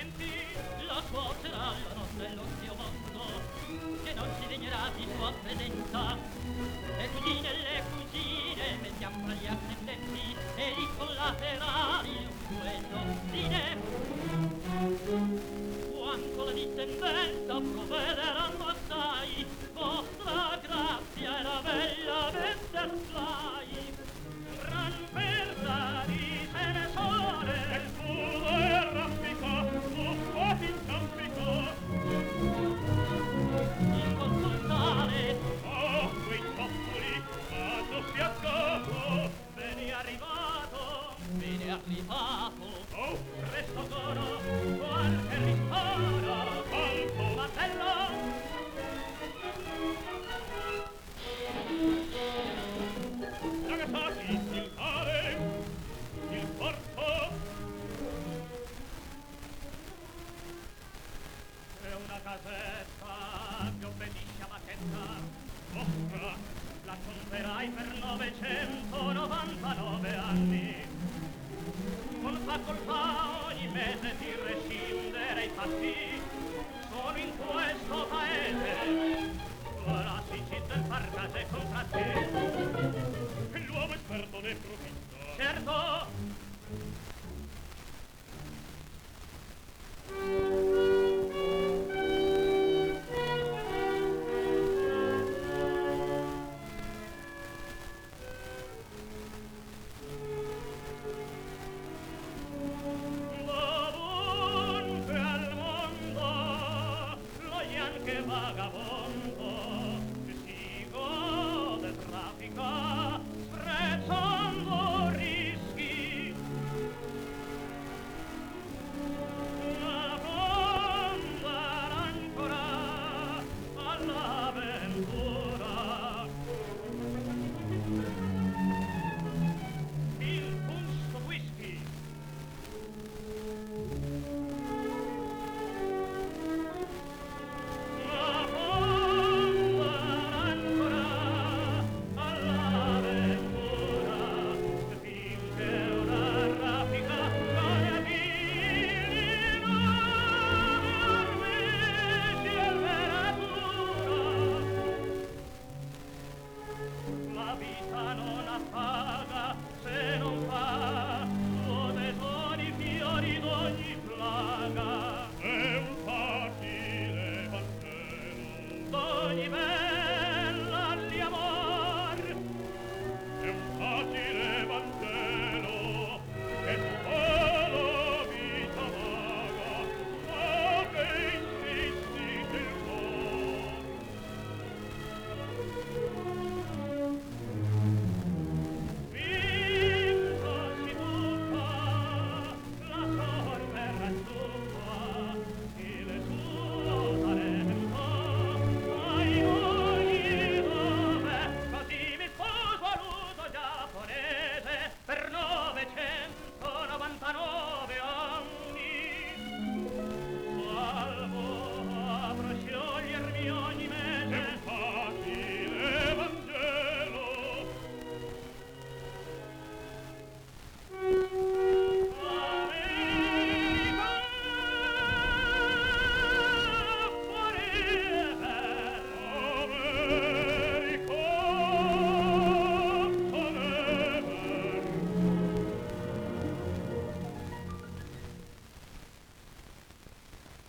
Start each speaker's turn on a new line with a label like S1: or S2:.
S1: parenti, la suocera, la nonna e lo zio mondo, che non si degnerà di sua presenza. Le cugine, mettiamo fra gli ascendenti, e i collaterali un duello fine. Quanto la discendenza provvederanno assai, vostra grazia era bella venterflai. Gran verdadi se ne sole, e scudo e rampicò, su quasi inciampicò. Il consultare, oh, quei toppoli, quando si accapo, bene arrivato, oh, presto coro, qualche ristoro, colpo, martello. Ragazzati, il mare, il porto, è una casetta che obbedisce a bacchetta. Vostra, la comperai per 999 anni. Con facoltà ogni mese di rescindere i fatti. Sono in questo paese classici del far case contratti. E l'uomo esperto ne profitta. Certo. Dovunque al mondo lo ian che vagabonda